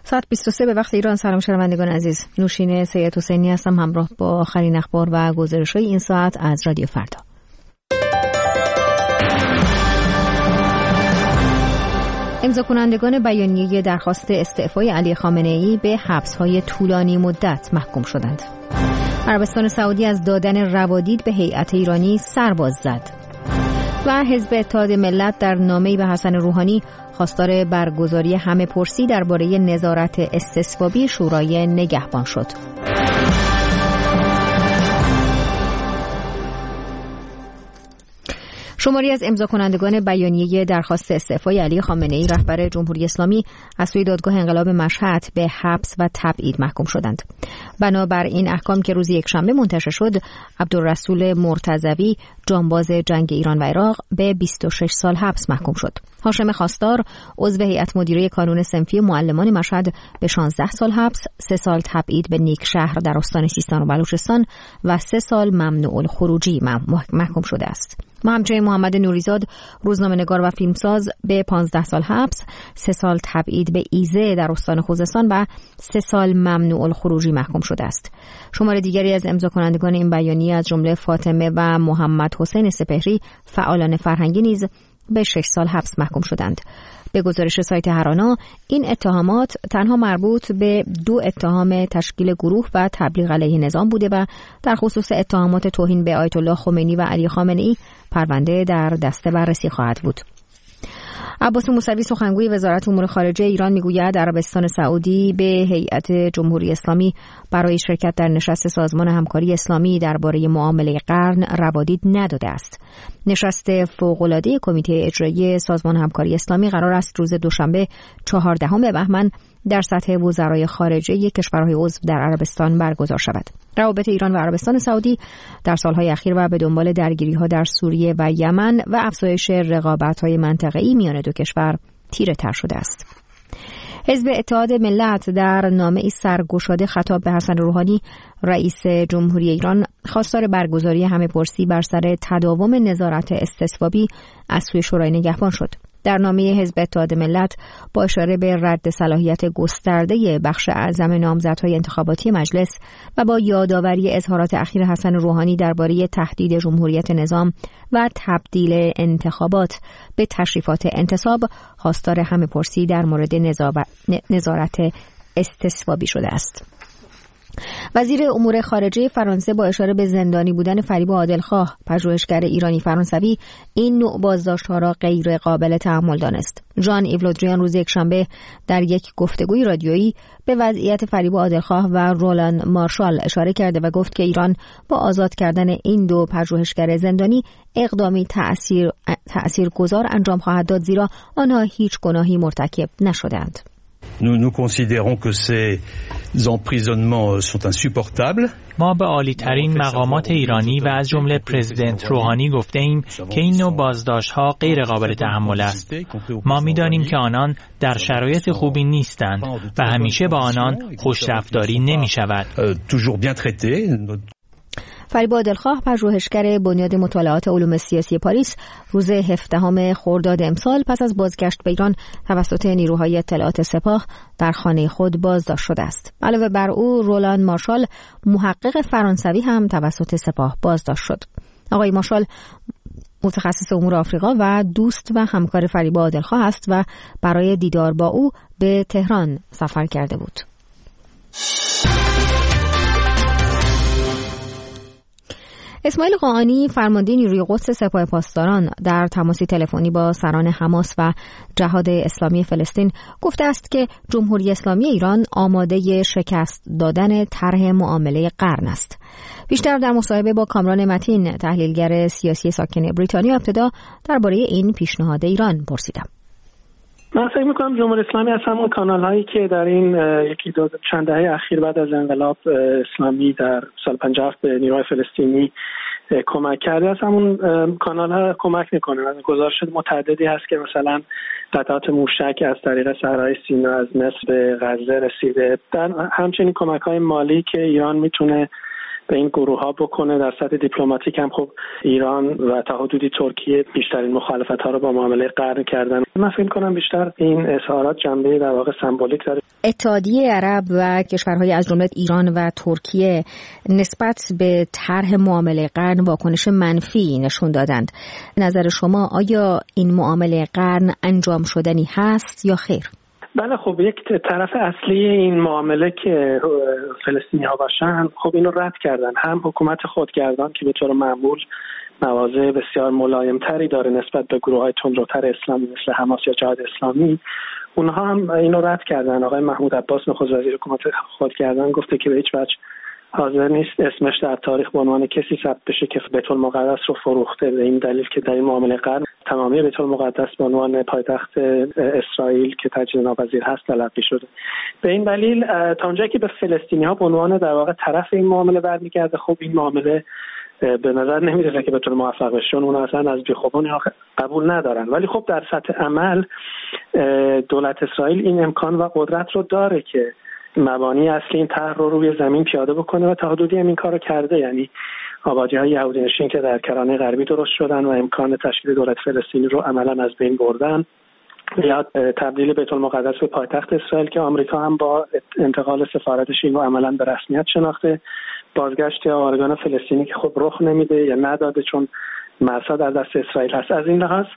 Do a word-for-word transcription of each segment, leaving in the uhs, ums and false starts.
ساعت بیست و سه به وقت ایران. سلام شنوندگان عزیز، نوشین سید حسینی هستم همراه با آخرین اخبار و گزارش‌های این ساعت از رادیو فردا. امضا کنندگان بیانیه درخواست استعفای علی خامنه‌ای به حبس‌های طولانی مدت محکوم شدند. عربستان سعودی از دادن روادید به هیئت ایرانی سرباز زد. و حزب اتحاد ملت در نامه‌ای به حسن روحانی خواستار برگزاری همه پرسی درباره نظارت استصوابی شورای نگهبان شد. شماری از امضا کنندگان بیانیه درخواست استعفای علی خامنه‌ای رهبر جمهوری اسلامی از سوی دادگاه انقلاب مشهد به حبس و تبعید محکوم شدند. بنابر این احکام که روز یکشنبه منتشر شد، عبدالرسول مرتضوی جانباز جنگ ایران و عراق به بیست و شش سال حبس محکوم شد. هاشم خواستار عضو هیئت مدیره کانون صنفی معلمان مشهد به شانزده سال حبس، سه سال تبعید به نیکشهر در استان سیستان و بلوچستان و سه سال ممنوع الخروجی محکوم شده است. ما همچنین محمد نوریزاد روزنامه‌نگار و فیلمساز به پانزده سال حبس، سه سال تبعید به ایزه در استان خوزستان و سه سال ممنوع الخروجی محکوم شده است. شمار دیگری از امضا کنندگان این بیانیه از جمله فاطمه و محمد حسین سپهری فعالان فرهنگی نیز به شش سال حبس محکوم شدند. به گزارش سایت هرانا این اتهامات تنها مربوط به دو اتهام تشکیل گروه و تبلیغ علیه نظام بوده و در خصوص اتهامات توهین به آیت الله خمینی و علی خامنه‌ای پرونده در دست بررسی خواهد بود. عباس موسوی سخنگوی وزارت امور خارجه ایران میگوید عربستان سعودی به هیئت جمهوری اسلامی برای شرکت در نشست سازمان همکاری اسلامی درباره معامله قرن روادید نداده است. نشست فوق‌العاده کمیته اجرایی سازمان همکاری اسلامی قرار است روز دوشنبه چهاردهم بهمن در سطح وزرای خارجه کشورهای عضو در عربستان برگزار شود. روابط ایران و عربستان سعودی در سالهای اخیر و به دنبال درگیری‌ها در سوریه و یمن و افزایش رقابت‌های منطقه‌ای میان دو کشور تیره‌تر شده است. حزب اتحاد ملت در نامه‌ای سرگشاده خطاب به حسن روحانی رئیس جمهوری ایران خواستار برگزاری همه پرسی بر سر تداوم نظارت استصوابی از سوی شورای نگهبان شد. در نامه حزب اتحاد ملت با اشاره به رد صلاحیت گسترده بخش اعظم نامزدهای انتخاباتی مجلس و با یادآوری اظهارات اخیر حسن روحانی درباره تهدید جمهوریت نظام و تبدیل انتخابات به تشریفات انتصاب، خواستار همه پرسی در مورد نظارت استصوابی شده است. وزیر امور خارجه فرانسه با اشاره به زندانی بودن فریب عادلخواه، پژوهشگر ایرانی فرانسوی، این نوع بازداشت‌ها را غیر قابل تحمل دانست. ژان ایو لودریان روز یکشنبه در یک گفتگوی رادیویی به وضعیت فریب عادلخواه و رولان مارشال اشاره کرده و گفت که ایران با آزاد کردن این دو پژوهشگر زندانی اقدامی تأثیر تأثیرگذار انجام خواهد داد، زیرا آنها هیچ گناهی مرتکب نشدند. Nous nous considérons que ces emprisonnements sont insupportables. ما به عالی ترین مقامات ایرانی و از جمله پرزیدنت روحانی گفته ایم که این نوع بازداشت‌ها غیر قابل تحمل است. ما می‌دانیم که آنان در شرایط خوبی نیستند و همیشه با آنان خوش‌رفتاری نمی‌شود. فریب عادلخواه، پژوهشگر بنیاد مطالعات علوم سیاسی پاریس، روز هفدهم خرداد امسال پس از بازگشت به ایران توسط نیروهای اطلاعات سپاه در خانه خود بازداشت شده است. علاوه بر او، رولان مارشال، محقق فرانسوی هم توسط سپاه بازداشت شد. آقای مارشال متخصص امور آفریقا و دوست و همکار فریب عادلخواه است و برای دیدار با او به تهران سفر کرده بود. اسماعیل قاآنی، فرمانده نیروی قدس سپاه پاسداران، در تماسی تلفنی با سران حماس و جهاد اسلامی فلسطین گفته است که جمهوری اسلامی ایران آماده شکست دادن طرح معامله قرن است. بیشتر در مصاحبه با کامران متین، تحلیلگر سیاسی ساکن بریتانیا، ابتدا درباره این پیشنهاد ایران پرسیدم. من فکر میکنم جمهوری اسلامی از همون کانال هایی که در این یکی دو چند دهه اخیر بعد از انقلاب اسلامی در سال پنجاه به نیروهای فلسطینی کمک کرده، از همون کانال ها کمک میکنه. گزارش متعددی هست که مثلا قطعات موشک از طریق صحرای سینا از مصر به غزه رسیده. در همچنین کمک های مالی که ایران میتونه به این گروه ها بکنه. در سطح دیپلماتیک هم خب ایران و تا حدودی ترکیه بیشترین مخالفت ها رو با معامله قرن کردن. من فکر کنم بیشتر این اظهارات جنبه در واقع سمبولیک داره. اتحادیه عرب و کشورهای از جمله ایران و ترکیه نسبت به طرح معامله قرن واکنش منفی نشون دادند. نظر شما آیا این معامله قرن انجام شدنی هست یا خیر؟ بله، خب یک طرف اصلی این معامله که فلسطینی‌ها باشن خب اینو رد کردن. هم حکومت خودگردان که به طور معمول مواضع بسیار ملایمتری داره نسبت به گروه‌های تندروتر اسلامی مثل حماس یا جهاد اسلامی، اونها هم اینو رد کردن. آقای محمود عباس نخست وزیر حکومت خودگردان گفته که به هیچ وجه حاضر نیست اسمش در تاریخ به عنوان کسی ثبت بشه که بیت المقدس رو فروخته، به این دلیل که در این معامله قرن تمامی بیت المقدس به عنوان پایتخت اسرائیل که تجدید ناپذیر هست تلقی شده. به این دلیل تا اونجایی که به فلسطینی‌ها به عنوان در واقع طرف این معامله برمیگرده، خب این معامله به نظر نمیرسه که به طور موفق بشه. اون اصلا از بیخوبون قبول ندارن. ولی خب در سطح عمل دولت اسرائیل این امکان و قدرت رو داره که مبانی اصلی این طرح رو روی زمین پیاده بکنه و تا حدودی هم این کارو کرده. یعنی آبادی‌های یهودی نشین که در کرانه غربی درست شدن و امکان تشکیل دولت فلسطینی رو عملاً از بین بردن، یا تبدیل بیت المقدس به پایتخت اسرائیل که آمریکا هم با انتقال سفارتش این رو عملاً به رسمیت شناخته، بازگشت آرگان فلسطینی که خب رخ نمیده یا نداده چون مرزها در دست اسرائیل هست. از این لحاظ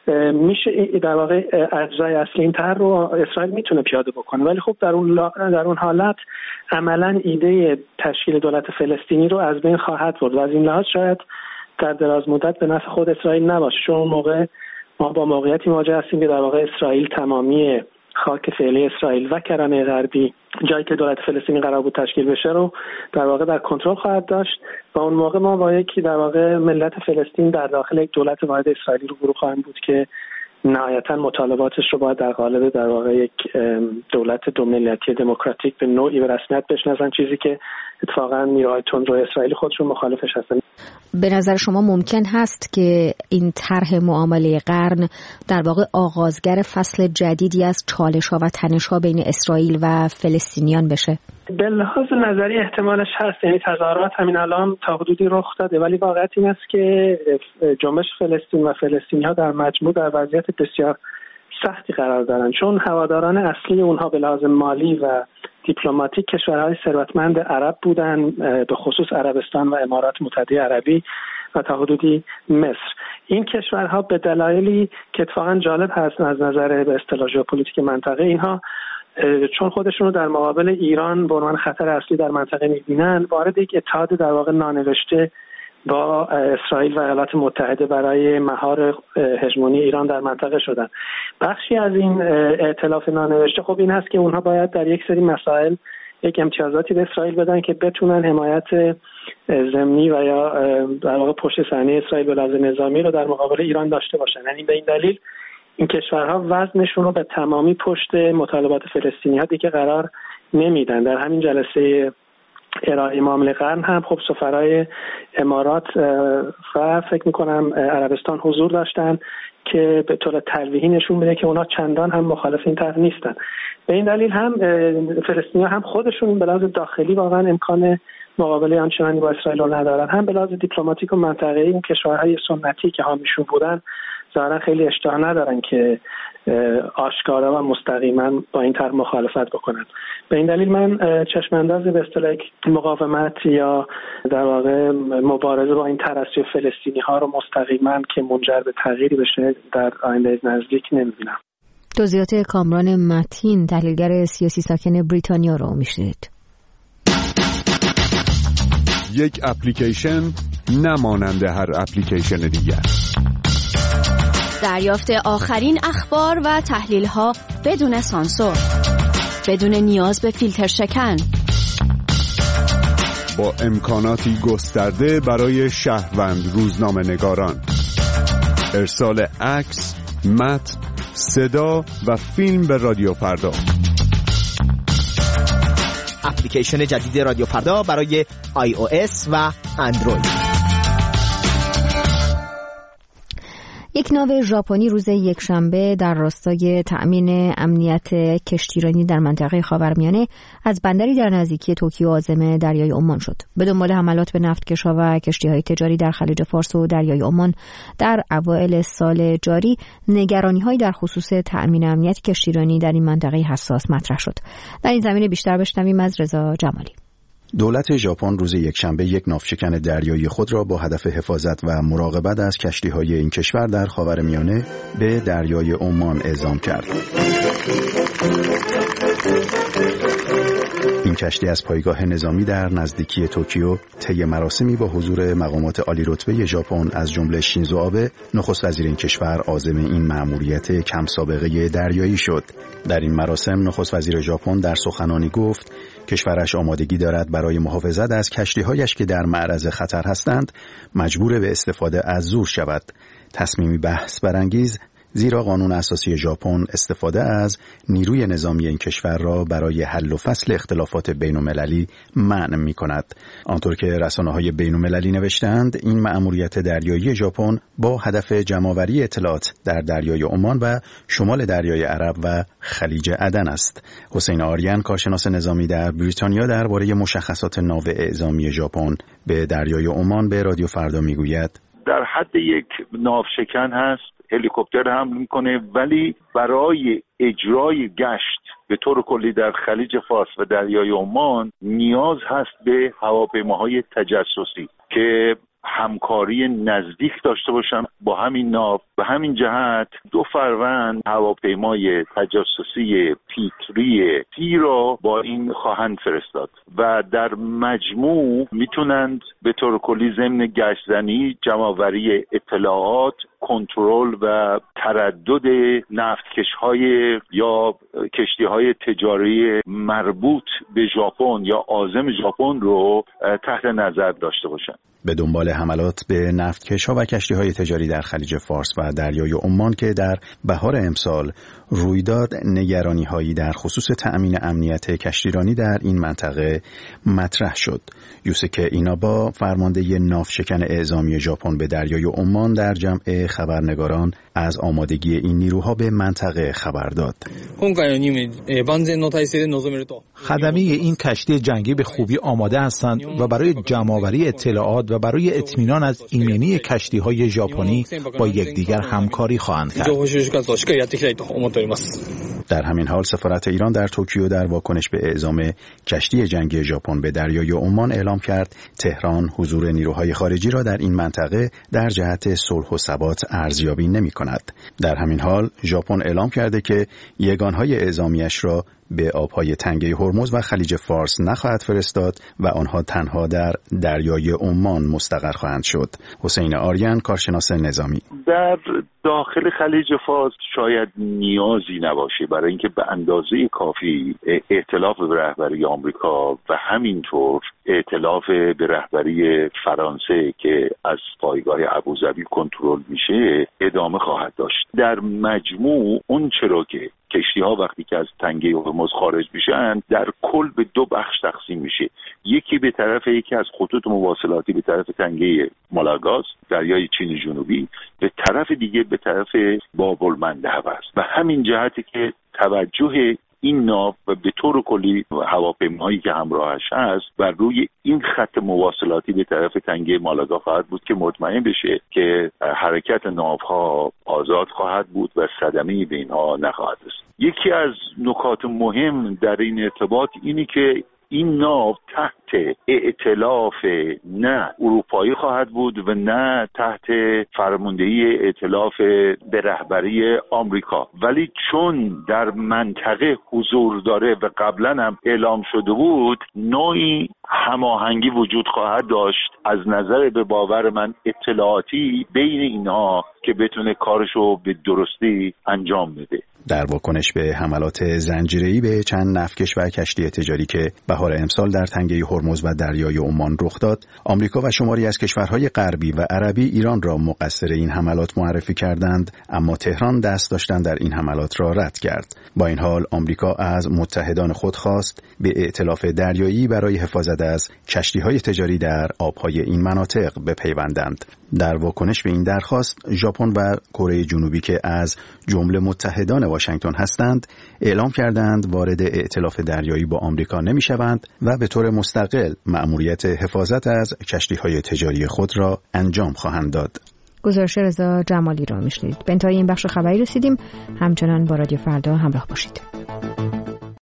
میشه در واقع اجزای اصلی این طرح رو اسرائیل میتونه پیاده بکنه، ولی خب در اون در اون حالت عملاً ایده تشکیل دولت فلسطینی رو از بین خواهد برد و از این لحاظ شاید در دراز مدت به نفع خود اسرائیل نباشه، چون موقع ما با موقعیتی مواجه هستیم که در واقع اسرائیل تمامی خاک فعلی اسرائیل و کرانه غربی، جایی که دولت فلسطینی قرار بود تشکیل بشه، رو در واقع در کنترل خواهد داشت و اون موقع ما با یکی در واقع ملت فلسطین در داخل یک دولت واحد اسرائیلی رو گروه خواهیم بود که نهایتا مطالباتش رو باید در قالب در واقع یک دولت دو ملیتی دموکراتیک به نوعی به رسمیت بشناسن، چیزی که اتفاقا نیروهای تندرو اسرائیلی خودشون مخالفش هستن. به نظر شما ممکن هست که این طرح معامله قرن در واقع آغازگر فصل جدیدی از چالش‌ها و تنش‌ها بین اسرائیل و فلسطینیان بشه؟ به لحاظ نظری احتمالش هست، یعنی تظاهرات همین الان تا حدودی رخ داده، ولی واقعیت این است که جنبش فلسطین و فلسطینی‌ها در مجموع در وضعیت بسیار سختی قرار دارن، چون هواداران اصلی اونها به لحاظ مالی و دیپلماتیک کشورهای ثروتمند عرب بودن، به خصوص عربستان و امارات متحده عربی و تا حدودی مصر. این کشورها به دلایلی که اتفاقا جالب هست از نظر به اصطلاح ژئوپلیتیک منطقه، اینها چون خودشون رو در مقابل ایران به عنوان خطر اصلی در منطقه می‌بینن، وارد یک اتحاد در واقع نانوشته با اسرائیل و ایالات متحده برای مهار هژمونی ایران در منطقه شدن. بخشی از این ائتلاف نانوشته خب این هست که اونها باید در یک سری مسائل یک امتیازاتی به اسرائیل بدن که بتونن حمایت ضمنی و یا در واقع پشت صحنه اسرائیل به لحاظ نظامی رو در مقابل ایران داشته باشن. یعنی به این دلیل این کشورها وزنشون رو به تمامی پشت مطالبات فلسطینی‌ها دیگه قرار نمیدن. در همین جلسه ارائه معامله قرن هم خب سفرای امارات و فکر میکنم عربستان حضور داشتن که به طور تلویحی نشون میده که اونا چندان هم مخالف این طرح نیستن. به این دلیل هم فلسطینی‌ها هم خودشون به لحاظ داخلی واقعا امکان مقابله آنچنانی با اسرائیل رو ندارن، هم به لحاظ دیپلماتیک و منطقه‌ای این کشورهای سنتی که حامیشون بودن ظاهرا خیلی اشتها ندارن که آشکارا و مستقیما با این طرح مخالفت بکنن. به این دلیل من چشم انداز به اصطلاح مقاومت یا در واقع مبارزه با این ترسیم فلسطینی ها رو مستقیما که منجر به تغییری بشه در آینده نزدیک نمیبینم. توضیحات کامران متین، تحلیلگر سیاسی ساکن بریتانیا رو میشنید. یک اپلیکیشن نمانند هر اپلیکیشن دیگر. دریافت آخرین اخبار و تحلیل‌ها بدون سانسور، بدون نیاز به فیلتر شکن، با امکاناتی گسترده برای شهروند روزنامه‌نگاران، ارسال عکس، متن، صدا و فیلم به رادیو فردا. اپلیکیشن جدید رادیو فردا برای آی او اس و اندروید. یک ناو ژاپنی روز یکشنبه در راستای تأمین امنیت کشتیرانی در منطقه خاورمیانه از بندری در نزدیکی توکیو عازم دریای عمان شد. به دنبال حملات به نفتکش‌ها و کشتی‌های تجاری در خلیج فارس و دریای عمان در اوایل سال جاری، نگرانی‌هایی در خصوص تأمین امنیت کشتیرانی در این منطقه حساس مطرح شد. در این زمینه بیشتر بشنویم از رضا جمالی. دولت ژاپن روز یکشنبه یک ناوشکن دریایی خود را با هدف حفاظت و مراقبت از کشتی‌های این کشور در خاورمیانه به دریای عمان اعزام کرد. این کشتی از پایگاه نظامی در نزدیکی توکیو طی مراسمی با حضور مقامات عالی رتبه ژاپن از جمله شینزو آبه، نخست وزیر این کشور، عازم این مأموریت کم سابقه دریایی شد. در این مراسم نخست وزیر ژاپن در سخنانی گفت کشورش آمادگی دارد برای محافظت از کشتی‌هایش که در معرض خطر هستند مجبور به استفاده از زور شود. تصمیمی بحث برانگیز، زیرا قانون اساسی ژاپن استفاده از نیروی نظامی این کشور را برای حل و فصل اختلافات بین‌المللی منع می‌کند. آنطور که رسانه‌های بین‌المللی نوشتند، این مأموریت دریایی ژاپن با هدف جمع‌آوری اطلاعات در دریای عمان و شمال دریای عرب و خلیج عدن است. حسین آریان، کارشناس نظامی در بریتانیا، درباره مشخصات ناو اعزامی ژاپن به دریای عمان به رادیو فردا میگوید: در حد یک ناوشکن هست، هلیکوپتر حمل میکنه، ولی برای اجرای گشت به طور کلی در خلیج فارس و دریای عمان نیاز هست به هواپیماهای تجسسی که همکاری نزدیک داشته باشن با همین ناو. به همین جهت دو فروند هواپیمای تجسسی پیتری تی را با این خواهند فرستاد و در مجموع میتونند به طور کلی ضمن گشتزنی، جمع‌آوری اطلاعات، کنترل و تردد نفتکش‌های یا کشتی‌های تجاری مربوط به ژاپن یا عازم ژاپن رو تحت نظر داشته باشند. به دنبال حملات به نفتکش‌ها و کشتی‌های تجاری در خلیج فارس و دریای عمان که در بهار امسال روی داد، نگرانی‌هایی در خصوص تأمین امنیت کشتیرانی در این منطقه مطرح شد. یوسوکه اینابا، فرمانده ناوشکن اعزامی ژاپن به دریای عمان، در جمع خبرنگاران از آمادگی این نیروها به منطقه خبر داد. خدمه این کشتی جنگی به خوبی آماده هستند و برای جمع‌آوری اطلاعات و برای اطمینان از ایمنی کشتی‌های ژاپنی با یکدیگر همکاری خواهند کرد. در همین حال سفارت ایران در توکیو در واکنش به اعزام کشتی جنگی ژاپن به دریای عمان اعلام کرد تهران حضور نیروهای خارجی را در این منطقه در جهت صلح و ثبات ارزیابی نمی‌کند. در همین حال ژاپن اعلام کرده که یگانهای اعزامیش را به آبهای تنگه هرمز و خلیج فارس نخواهد فرستاد و آنها تنها در دریای عمان مستقر خواهند شد. حسین آریان، کارشناس نظامی: در داخل خلیج فارس شاید نیازی نباشه برای اینکه به اندازه کافی ائتلاف به رهبری آمریکا و همینطور ائتلاف به رهبری فرانسه که از پایگاه ابوظبی کنترل میشه ادامه خواهد داشت. در مجموع اون چرا که کشتی‌ها وقتی که از تنگه هرمز خارج میشن در کل به دو بخش تقسیم میشه، یکی به طرف یکی از خطوط مواصلاتی به طرف تنگه مالاگاس، دریای چین جنوبی، به طرف دیگه به طرف باب المندب است. و همین جهتی که توجه این ناو و به طور کلی هواپیماهایی که همراهش هست بر روی این خط مواصلاتی به طرف تنگه مالاگا خواهد بود که مطمئن بشه که حرکت ناوها آزاد خواهد بود و صدمه‌ای به اینها نخواهد رسید. یکی از نکات مهم در این ارتباط اینی که این ناو تحت ائتلاف نه اروپایی خواهد بود و نه تحت فرماندهی ائتلاف به رهبری آمریکا، ولی چون در منطقه حضور داره و قبلا هم اعلام شده بود، نوعی هماهنگی وجود خواهد داشت از نظر به باور من اطلاعاتی بین اینها که بتونه کارشو به درستی انجام بده. در واکنش به حملات زنجیره‌ای به چند نفتکش و کشتی تجاری که بهار امسال در تنگه هرمز و دریای عمان رخ داد، آمریکا و شماری از کشورهای غربی و عربی ایران را مقصر این حملات معرفی کردند، اما تهران دست داشتن در این حملات را رد کرد. با این حال آمریکا از متحدان خود خواست به ائتلاف دریایی برای حفاظت از کشتی‌های تجاری در آب‌های این مناطق بپیوندند. در واکنش به این درخواست، ژاپن و کره جنوبی که از جمله متحدان واشنگتن هستند، اعلام کردند وارد ائتلاف دریایی با آمریکا نمی‌شوند و به طور مستقل مأموریت حفاظت از کشتی‌های تجاری خود را انجام خواهند داد. گزارش رضا جمالی را میشنید. به انتهای این بخش خبری رسیدیم. همچنان با رادیو فردا همراه باشید.